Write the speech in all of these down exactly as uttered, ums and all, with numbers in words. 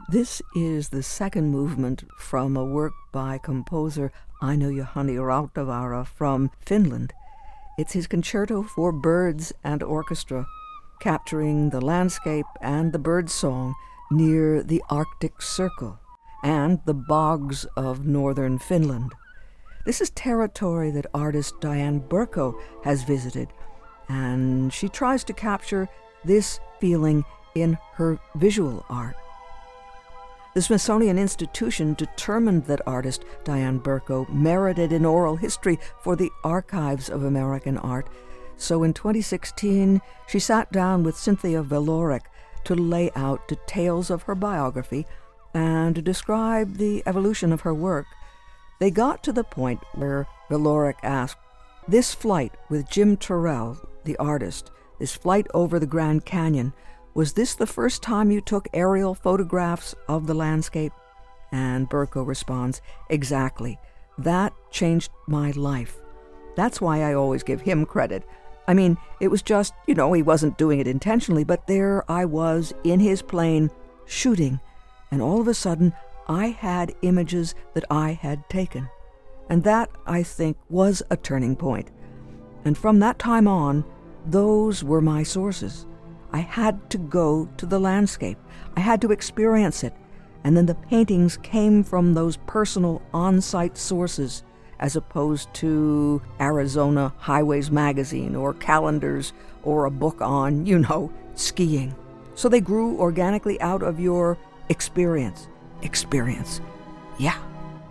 This is the second movement from a work by composer Aino Juhani Rautavaara from Finland. It's his concerto for birds and orchestra, capturing the landscape and the bird song near the Arctic Circle and the bogs of northern Finland. This is territory that artist Diane Burko has visited, and she tries to capture this feeling in her visual art. The Smithsonian Institution determined that artist Diane Burko merited an oral history for the Archives of American Art, so in twenty sixteen she sat down with Cynthia Valoric to lay out details of her biography and to describe the evolution of her work. They got to the point where Valoric asked, "This flight with Jim Terrell, the artist, this flight over the Grand Canyon, was this the first time you took aerial photographs of the landscape?" And Burko responds, "Exactly. That changed my life. That's why I always give him credit. I mean, it was just, you know, he wasn't doing it intentionally, but there I was in his plane shooting, and all of a sudden I had images that I had taken. And that, I think, was a turning point. And from that time on, those were my sources. I had to go to the landscape. I had to experience it. And then the paintings came from those personal on-site sources, as opposed to Arizona Highways Magazine or calendars or a book on, you know, skiing. So they grew organically out of your experience. Experience. Yeah.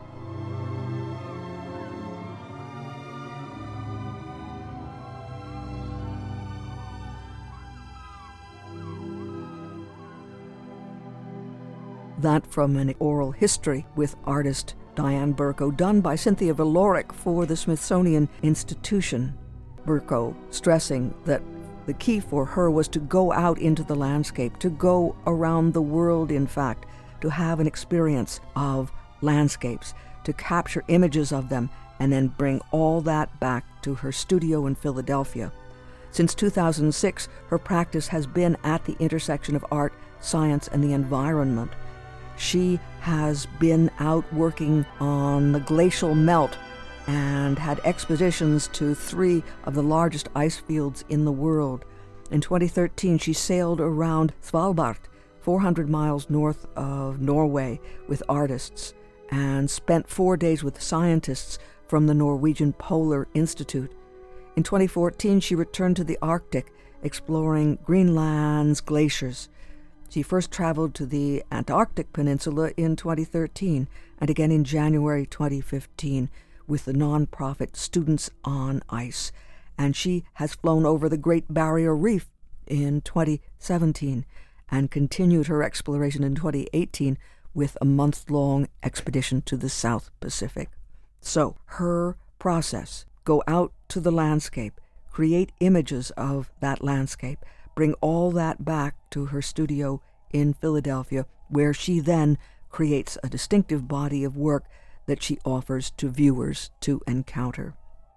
That from an oral history with artist Diane Burko, done by Cynthia Valoric for the Smithsonian Institution. Burko stressing that the key for her was to go out into the landscape, to go around the world, in fact, to have an experience of landscapes, to capture images of them, and then bring all that back to her studio in Philadelphia. Since two thousand six, her practice has been at the intersection of art, science, and the environment. She has been out working on the glacial melt and had expeditions to three of the largest ice fields in the world. In twenty thirteen, she sailed around Svalbard, four hundred miles north of Norway, with artists, and spent four days with scientists from the Norwegian Polar Institute. In twenty fourteen, she returned to the Arctic, exploring Greenland's glaciers. She first traveled to the Antarctic Peninsula in twenty thirteen, and again in January twenty fifteen, with the nonprofit Students on Ice. And she has flown over the Great Barrier Reef in twenty seventeen, and continued her exploration in twenty eighteen with a month-long expedition to the South Pacific. So, her process: go out to the landscape, create images of that landscape, bring all that back to her studio in Philadelphia, where she then creates a distinctive body of work that she offers to viewers to encounter.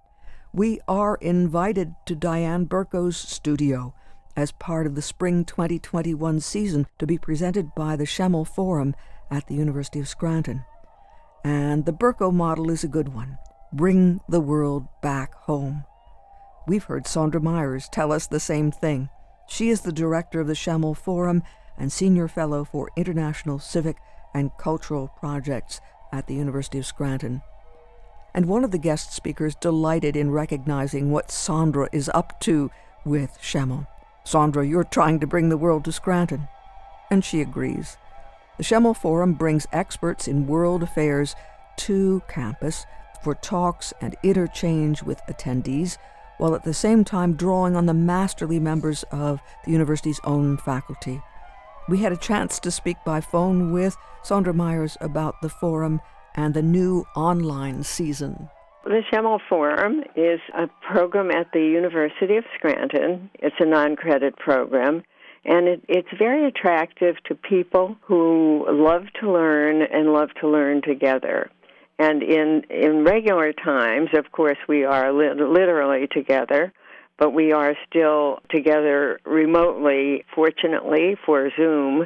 We are invited to Diane Burko's studio as part of the spring twenty twenty-one season to be presented by the Schemmel Forum at the University of Scranton. And the Burko model is a good one. Bring the world back home. We've heard Sondra Myers tell us the same thing. She is the director of the Schemmel Forum and senior fellow for international civic and cultural projects at the University of Scranton. And one of the guest speakers delighted in recognizing what Sondra is up to with Schemmel. "Sondra, you're trying to bring the world to Scranton." And she agrees. The Schemmel Forum brings experts in world affairs to campus for talks and interchange with attendees, while at the same time drawing on the masterly members of the university's own faculty. We had a chance to speak by phone with Sondra Myers about the forum and the new online season. The Schemmel Forum is a program at the University of Scranton. It's a non-credit program, and it, it's very attractive to people who love to learn and love to learn together. And in, in regular times, of course, we are li- literally together, but we are still together remotely. Fortunately for Zoom,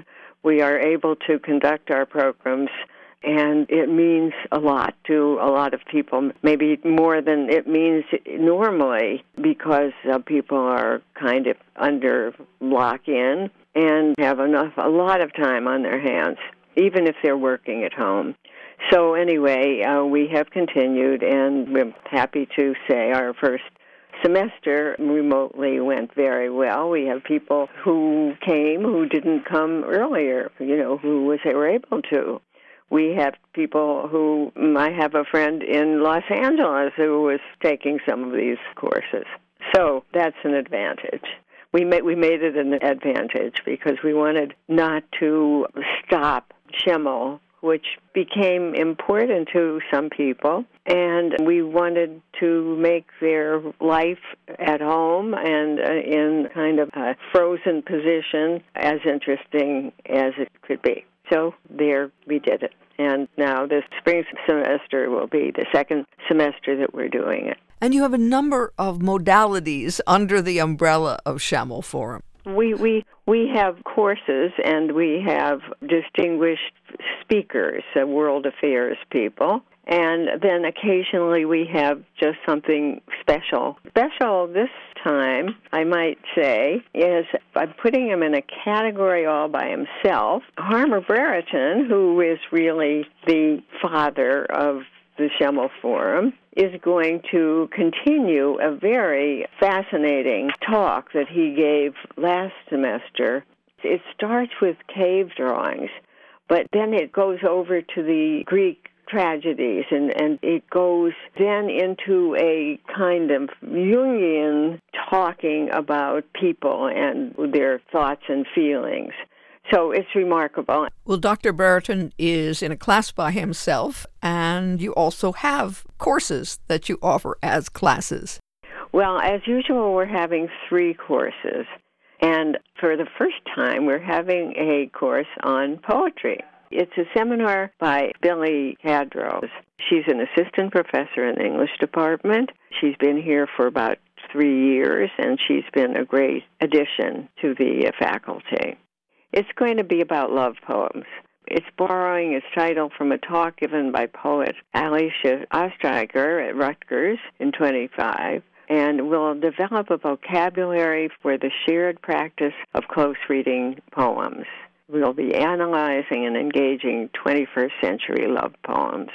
we are able to conduct our programs, and it means a lot to a lot of people, maybe more than it means normally, because uh, people are kind of under lock-in and have enough, a lot of time on their hands, even if they're working at home. So anyway, uh, we have continued, and we're happy to say our first semester remotely went very well. We have people who came who didn't come earlier, you know, who was they were able to. We have people who, I have a friend in Los Angeles who was taking some of these courses. So that's an advantage. We made, we made it an advantage because we wanted not to stop Schemel, which became important to some people, and we wanted to make their life at home and uh, in kind of a frozen position as interesting as it could be. So there we did it. And now this spring semester will be the second semester that we're doing it. And you have a number of modalities under the umbrella of Schemel Forum. We we we have courses, and we have distinguished speakers, uh, world affairs people, and then occasionally we have just something special. Special this time, I might say, is I'm putting him in a category all by himself. Harmer Brereton, who is really the father of the Schemel Forum, is going to continue a very fascinating talk that he gave last semester. It starts with cave drawings, but then it goes over to the Greek tragedies, and, and it goes then into a kind of Jungian talking about people and their thoughts and feelings. So it's remarkable. Well, Doctor Brereton is in a class by himself, and you also have courses that you offer as classes. Well, as usual, we're having three courses. And for the first time, we're having a course on poetry. It's a seminar by Billy Hadrow. She's an assistant professor in the English department. She's been here for about three years, and she's been a great addition to the faculty. It's going to be about love poems. It's borrowing its title from a talk given by poet Alicia Ostriker at Rutgers in twenty-five, and will develop a vocabulary for the shared practice of close reading poems. We'll be analyzing and engaging twenty-first century love poems.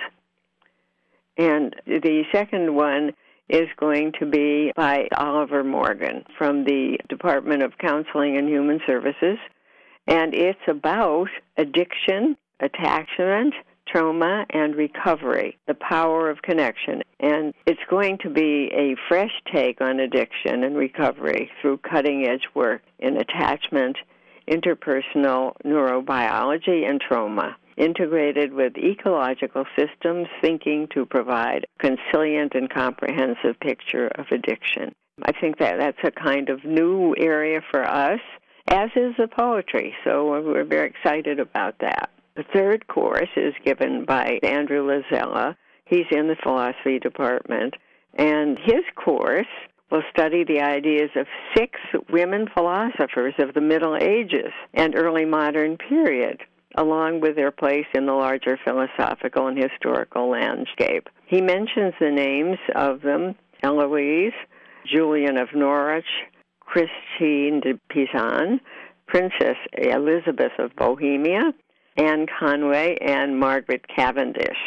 And the second one is going to be by Oliver Morgan from the Department of Counseling and Human Services. And it's about addiction, attachment, trauma, and recovery, the power of connection. And it's going to be a fresh take on addiction and recovery through cutting-edge work in attachment, interpersonal neurobiology, and trauma, integrated with ecological systems thinking to provide a conciliant and comprehensive picture of addiction. I think that that's a kind of new area for us, as is the poetry, so we're very excited about that. The third course is given by Andrew Lazella. He's in the philosophy department, and his course will study the ideas of six women philosophers of the Middle Ages and early modern period, along with their place in the larger philosophical and historical landscape. He mentions the names of them: Eloise, Julian of Norwich, Christine de Pizan, Princess Elizabeth of Bohemia, Anne Conway, and Margaret Cavendish.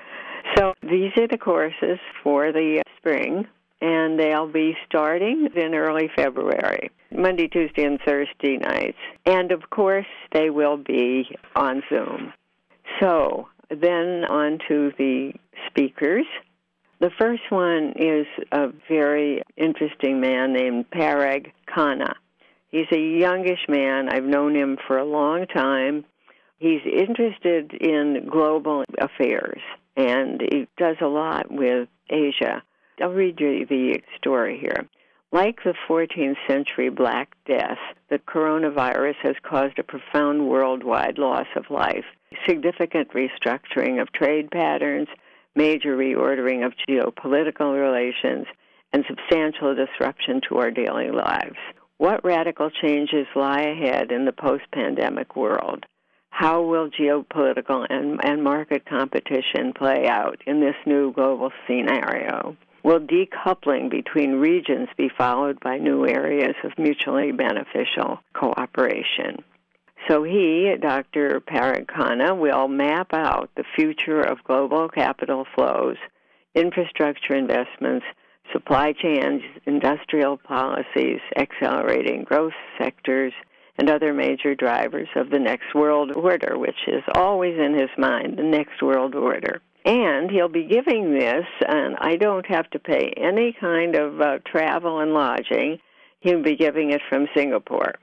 So these are the courses for the spring, and they'll be starting in early February, Monday, Tuesday, and Thursday nights. And, of course, they will be on Zoom. So then on to the speakers. The first one is a very interesting man named Parag Khanna. He's a youngish man. I've known him for a long time. He's interested in global affairs, and he does a lot with Asia. I'll read you the story here. Like the fourteenth century Black Death, the coronavirus has caused a profound worldwide loss of life, significant restructuring of trade patterns, major reordering of geopolitical relations, and substantial disruption to our daily lives. What radical changes lie ahead in the post-pandemic world? how will geopolitical and, and market competition play out in this new global scenario? Will decoupling between regions be followed by new areas of mutually beneficial cooperation? So he, Doctor Parag Khanna, will map out the future of global capital flows, infrastructure investments, supply chains, industrial policies, accelerating growth sectors, and other major drivers of the next world order, which is always in his mind, the next world order. And he'll be giving this, and I don't have to pay any kind of uh, travel and lodging. He'll be giving it from Singapore.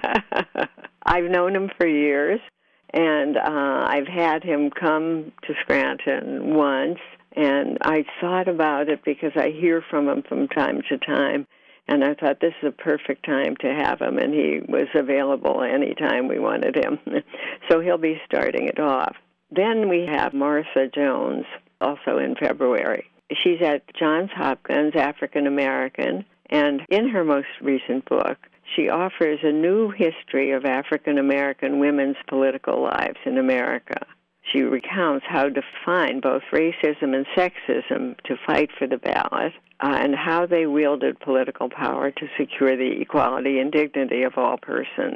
I've known him for years, and uh, I've had him come to Scranton once, and I thought about it because I hear from him from time to time, and I thought this is a perfect time to have him, and he was available anytime we wanted him. So he'll be starting it off. Then we have Martha Jones, also in February. She's at Johns Hopkins, African American, and in her most recent book, she offers a new history of African American women's political lives in America. She recounts how to find both racism and sexism to fight for the ballot, uh, and how they wielded political power to secure the equality and dignity of all persons.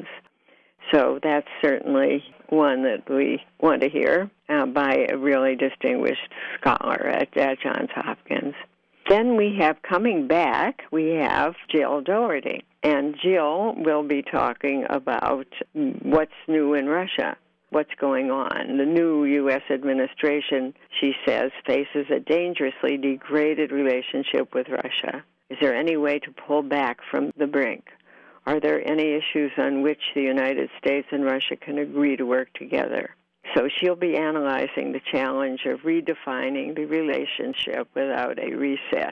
So that's certainly one that we want to hear uh, by a really distinguished scholar at, at Johns Hopkins. Then we have, coming back, we have Jill Doherty. And Jill will be talking about what's new in Russia, what's going on. The new U S administration, she says, faces a dangerously degraded relationship with Russia. Is there any way to pull back from the brink? Are there any issues on which the United States and Russia can agree to work together? So she'll be analyzing the challenge of redefining the relationship without a reset.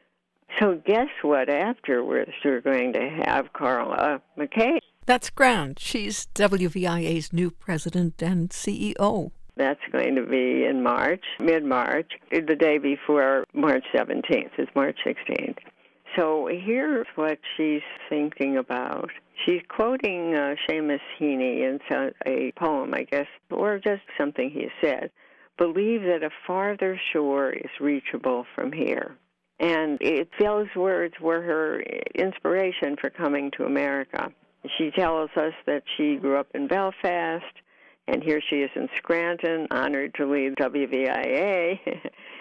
So guess what afterwards we're going to have Carla McKay. That's grand. She's W V I A's new president and C E O. That's going to be in March, mid-March, the day before March seventeenth. It's March sixteenth. So here's what she's thinking about. She's quoting uh, Seamus Heaney in a poem, I guess, or just something he said. Believe that a farther shore is reachable from here. And it, those words were her inspiration for coming to America. She tells us that she grew up in Belfast, and here she is in Scranton, honored to lead W V I A.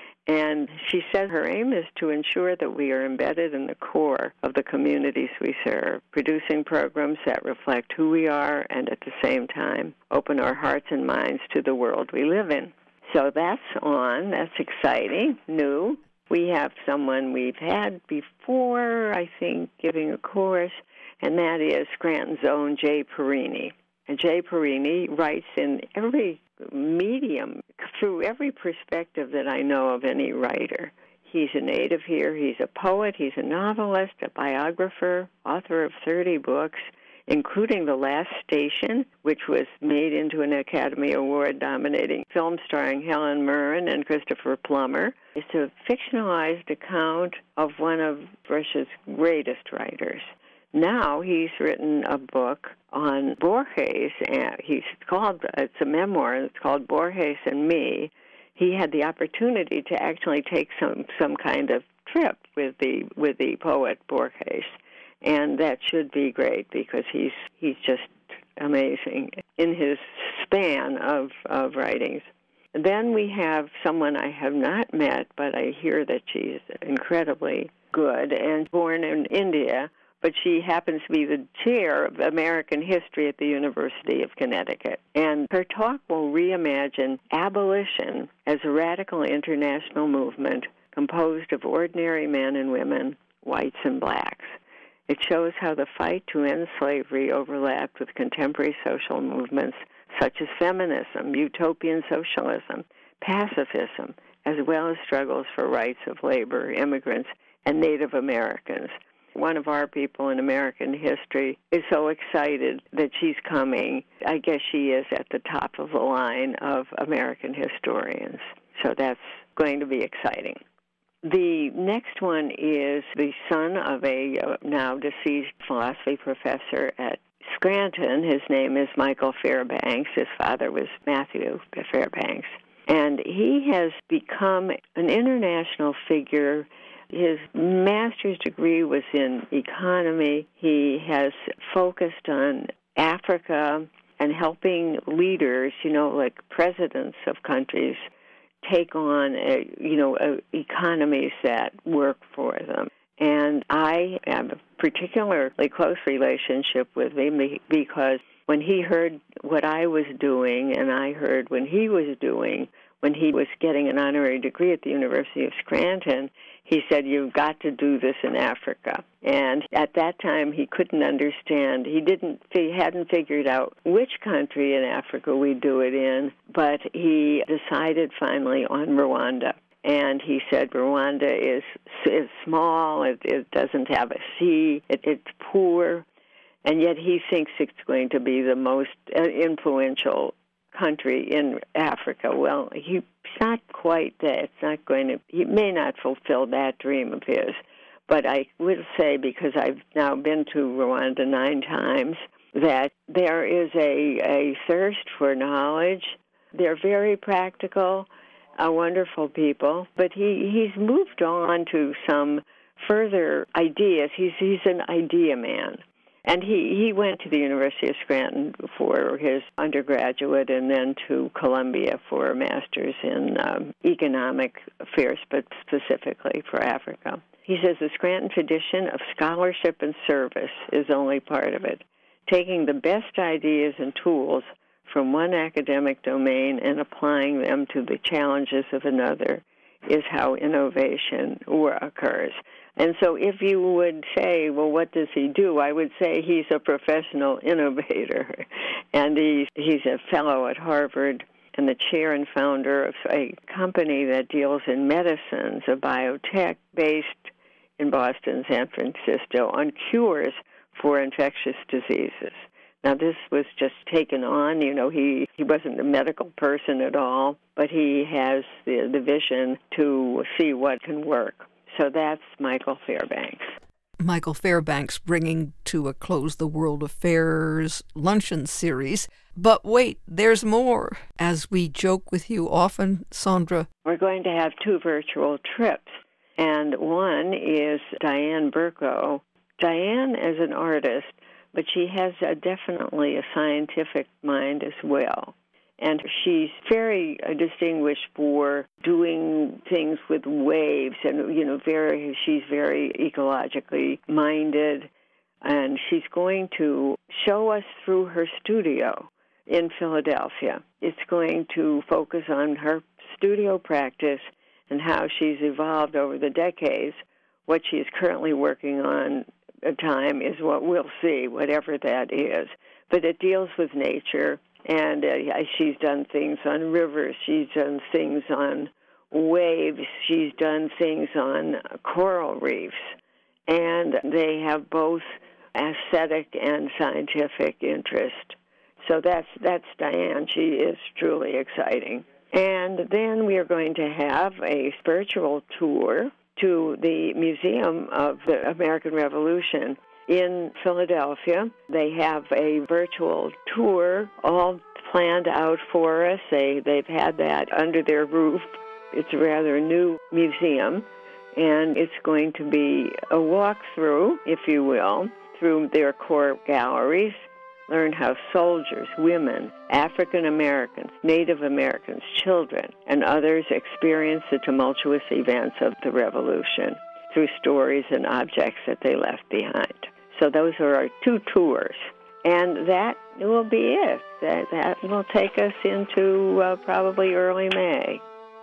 And she said her aim is to ensure that we are embedded in the core of the communities we serve, producing programs that reflect who we are and at the same time open our hearts and minds to the world we live in. So that's on. That's exciting, new. We have someone we've had before, I think, giving a course, and that is Scranton's own Jay Perini. And Jay Perini writes in every medium, through every perspective that I know of any writer. He's a native here. He's a poet. He's a novelist, a biographer, author of thirty books, including The Last Station, which was made into an Academy Award-nominating film starring Helen Mirren and Christopher Plummer. It's a fictionalized account of one of Russia's greatest writers. Now he's written a book on Borges, and he's called, it's a memoir, it's called Borges and Me. He had the opportunity to actually take some, some kind of trip with the with the poet Borges, and that should be great because he's he's just amazing in his span of, of writings. Then we have someone I have not met, but I hear that she's incredibly good and born in India, but she happens to be the chair of American history at the University of Connecticut. And her talk will reimagine abolition as a radical international movement composed of ordinary men and women, whites and blacks. It shows how the fight to end slavery overlapped with contemporary social movements such as feminism, utopian socialism, pacifism, as well as struggles for rights of labor, immigrants, and Native Americans. One of our people in American history is so excited that she's coming. I guess she is at the top of the line of American historians. So that's going to be exciting. The next one is the son of a uh, now deceased philosophy professor at Scranton. His name is Michael Fairbanks. His father was Matthew Fairbanks. And he has become an international figure. His master's degree was in economy. He has focused on Africa and helping leaders, you know, like presidents of countries, take on, a, you know, a, economies that work for them. And I have a particularly close relationship with him because when he heard what I was doing and I heard when he was doing, when he was getting an honorary degree at the University of Scranton, he said, you've got to do this in Africa. And at that time, he couldn't understand. He didn't, he hadn't figured out which country in Africa we do it in, but he decided finally on Rwanda. And he said Rwanda is is small, it, it doesn't have a sea, it, it's poor, and yet he thinks it's going to be the most influential country in Africa. Well, he's not quite that. It's not going to, he may not fulfill that dream of his. But I will say, because I've now been to Rwanda nine times, that there is a, a thirst for knowledge. They're very practical, uh, wonderful people, but he, he's moved on to some further ideas. He's, he's an idea man. And he, he went to the University of Scranton for his undergraduate and then to Columbia for a master's in um, economic affairs, but specifically for Africa. He says the Scranton tradition of scholarship and service is only part of it. Taking the best ideas and tools from one academic domain and applying them to the challenges of another is how innovation occurs. And so if you would say, well, what does he do? I would say he's a professional innovator. And he's, he's a fellow at Harvard and the chair and founder of a company that deals in medicines, a biotech based in Boston, San Francisco, on cures for infectious diseases. Now, this was just taken on. You know, he, he wasn't a medical person at all, but he has the, the vision to see what can work. So that's Michael Fairbanks. Michael Fairbanks bringing to a close the World Affairs Luncheon Series. But wait, there's more. As we joke with you often, Sandra, we're going to have two virtual trips. And one is Diane Berko. Diane is an artist, but she has a, definitely a scientific mind as well. And she's very uh, distinguished for doing things with waves, and you know, very. She's very ecologically minded, and she's going to show us through her studio in Philadelphia. It's going to focus on her studio practice and how she's evolved over the decades. What she is currently working on at time is what we'll see, whatever that is. But it deals with nature. And uh, she's done things on rivers. She's done things on waves. She's done things on coral reefs. And they have both aesthetic and scientific interest. So that's that's Diane. She is truly exciting. And then we are going to have a spiritual tour to the Museum of the American Revolution in Philadelphia. They have a virtual tour all planned out for us. They, they've had that under their roof. It's a rather new museum, and it's going to be a walkthrough, if you will, through their core galleries. Learn how soldiers, women, African Americans, Native Americans, children, and others experience the tumultuous events of the Revolution through stories and objects that they left behind. So those are our two tours. And that will be it. That, that will take us into uh, probably early May.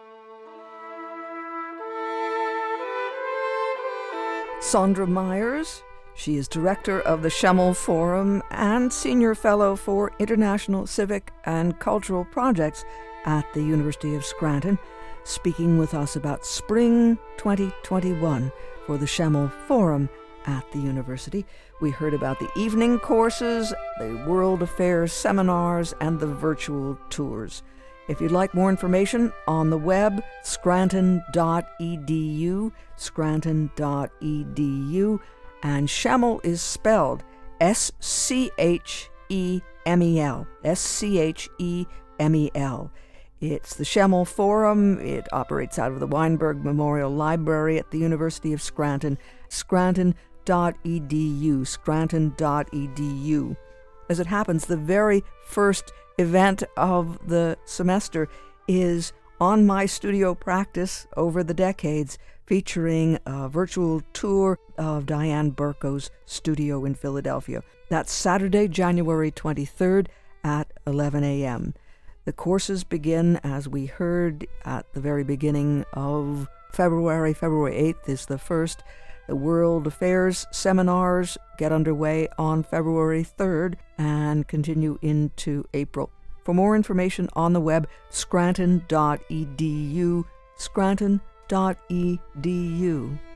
Sandra Myers. She is director of the Schemmel Forum and senior fellow for international civic and cultural projects at the University of Scranton, speaking with us about spring twenty twenty-one for the Schemmel Forum at the university. We heard about the evening courses, the World Affairs seminars, and the virtual tours. If you'd like more information, on the web, scranton dot e d u, scranton dot e d u, and Schemmel is spelled S C H E M E L, S C H E M E L. It's the Schemmel Forum. It operates out of the Weinberg Memorial Library at the University of Scranton, scranton dot e d u, scranton dot e d u. As it happens, the very first event of the semester is On My Studio Practice Over the Decades, featuring a virtual tour of Diane Burko's studio in Philadelphia. That's Saturday, January twenty-third at eleven a.m. The courses begin, as we heard, at the very beginning of February. February eighth is the first. The World Affairs seminars get underway on February third and continue into April. For more information on the web, scranton dot e d u, scranton dot e d u.